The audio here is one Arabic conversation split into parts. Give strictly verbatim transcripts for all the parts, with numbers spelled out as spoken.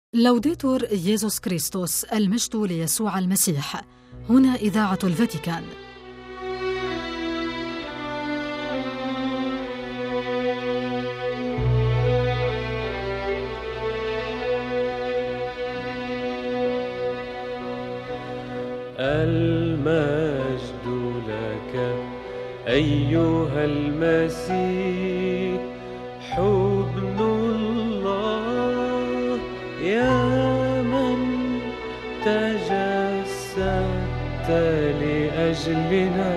لوديتور ييسوس كريستوس، المجد ليسوع المسيح. هنا إذاعة الفاتيكان. المجد لك أيها المسيح، حضن الله يا من تجسدت لأجلنا.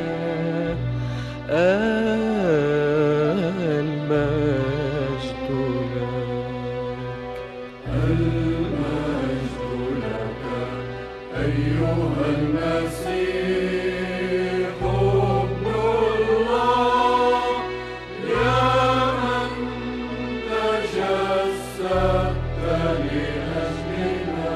المجد لك المجد لك أيها المسيح، حضن الله يا من تجسدت لأجلنا.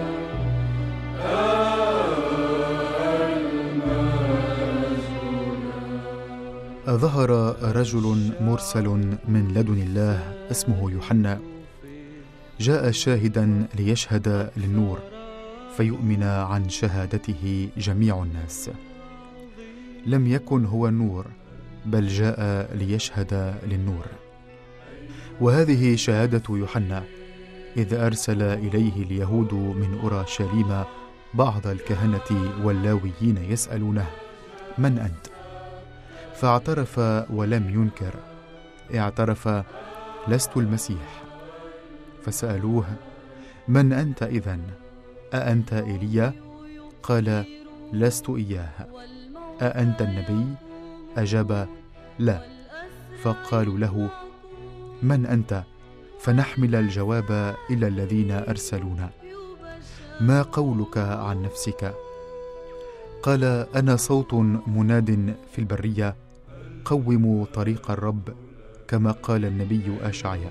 ظهر رجل مرسل من لدن الله اسمه يوحنا، جاء شاهدا ليشهد للنور فيؤمن عن شهادته جميع الناس. لم يكن هو النور، بل جاء ليشهد للنور. وهذه شهادة يوحنا إذ أرسل إليه اليهود من أورشليم بعض الكهنة واللاويين يسألونه: من أنت؟ فاعترف ولم ينكر، اعترف: لست المسيح. فسألوه: من أنت إذن؟ أأنت إيليا؟ قال: لست إياه. أأنت النبي؟ أجاب: لا. فقالوا له: من أنت؟ فنحمل الجواب إلى الذين أرسلونا. ما قولك عن نفسك؟ قال: أنا صوت مناد في البرية، قوموا طريق الرب، كما قال النبي أشعيا.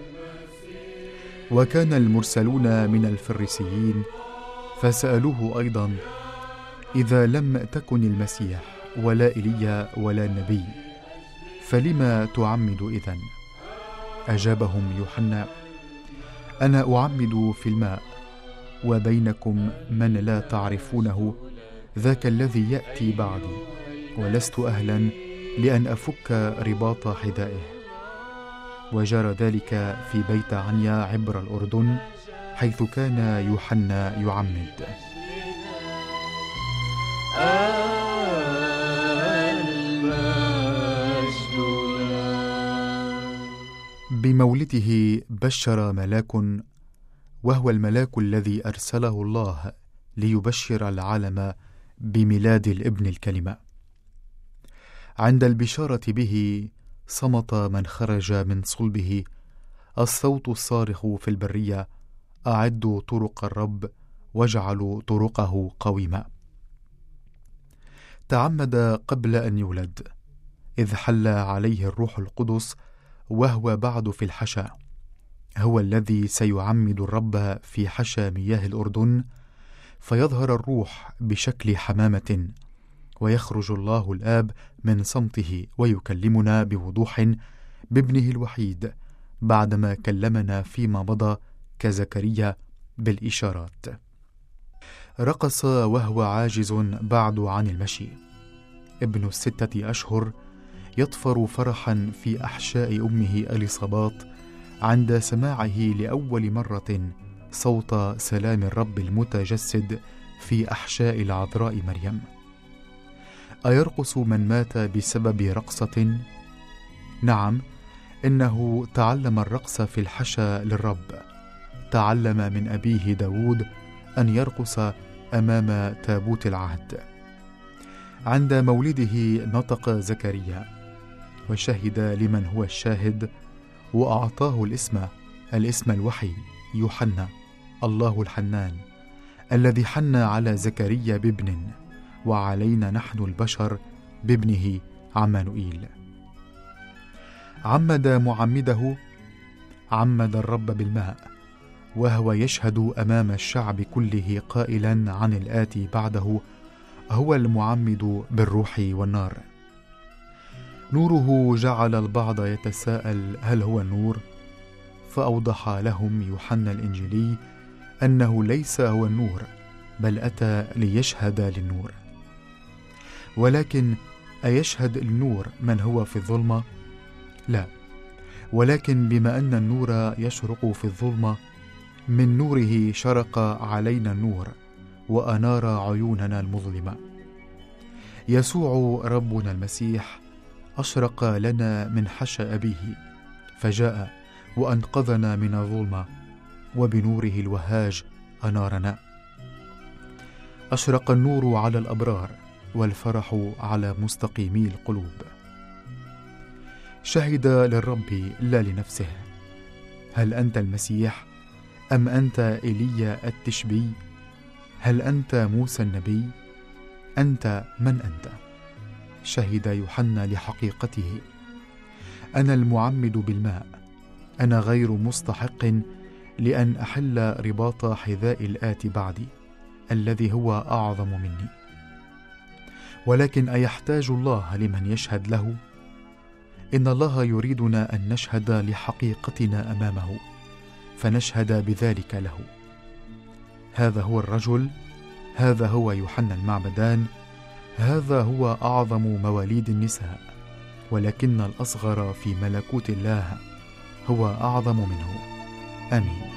وكان المرسلون من الفريسيين فسألوه أيضا: إذا لم تكن المسيح ولا إيليا ولا النبي، فلما تعمد إذن؟ أجابهم يوحنا: أنا أعمد في الماء، وبينكم من لا تعرفونه، ذاك الذي يأتي بعدي، ولست أهلا لأن أفك رباط حذائه. وجرى ذلك في بيت عنيا عبر الأردن، حيث كان يوحنا يعمد. بمولده بشر ملاك، وهو الملاك الذي أرسله الله ليبشر العالم بميلاد الابن الكلمة. عند البشارة به صمت من خرج من صلبه الصوت الصارخ في البرية: أعدوا طرق الرب واجعلوا طرقه قويمة. تعمد قبل أن يولد، إذ حل عليه الروح القدس وهو بعد في الحشا. هو الذي سيعمد الرب في حشا مياه الأردن، فيظهر الروح بشكل حمامة، ويخرج الله الآب من صمته ويكلمنا بوضوح بابنه الوحيد، بعدما كلمنا فيما مضى كزكريا بالإشارات. رقص وهو عاجز بعد عن المشي، ابن الستة أشهر، يطفر فرحا في أحشاء أمه إليصابات عند سماعه لأول مرة صوت سلام الرب المتجسد في أحشاء العذراء مريم. أيرقص من مات بسبب رقصة؟ نعم، إنه تعلم الرقص في الحشا للرب. تعلم من أبيه داود أن يرقص أمام تابوت العهد. عند مولده نطق زكريا وشهد لمن هو الشاهد، وأعطاه الاسم الاسم الوحي يوحنا، الله الحنان، الذي حن على زكريا بابن، وعلينا نحن البشر بابنه عمانوئيل. عمد معمده، عمد الرب بالماء، وهو يشهد أمام الشعب كله قائلا عن الآتي بعده: هو المعمد بالروح والنار. نوره جعل البعض يتساءل: هل هو النور؟ فأوضح لهم يوحنا الإنجيلي أنه ليس هو النور، بل أتى ليشهد للنور. ولكن أيشهد النور من هو في الظلمة؟ لا، ولكن بما أن النور يشرق في الظلمة، من نوره شرق علينا النور وأنار عيوننا المظلمة. يسوع ربنا المسيح أشرق لنا من حشا أبيه، فجاء وأنقذنا من الظلمة، وبنوره الوهاج أنارنا. أشرق النور على الأبرار، والفرح على مستقيمي القلوب. شهد للرب لا لنفسه. هل أنت المسيح؟ أم أنت إيليا التشبي؟ هل أنت موسى النبي؟ أنت من أنت؟ شهد يوحنا لحقيقته: أنا المعمد بالماء، أنا غير مستحق لأن أحل رباط حذاء الآتي بعدي، الذي هو أعظم مني. ولكن أيحتاج الله لمن يشهد له؟ إن الله يريدنا أن نشهد لحقيقتنا أمامه، فنشهد بذلك له. هذا هو الرجل، هذا هو يوحنا المعمدان، هذا هو أعظم مواليد النساء، ولكن الأصغر في ملكوت الله هو أعظم منه. آمين.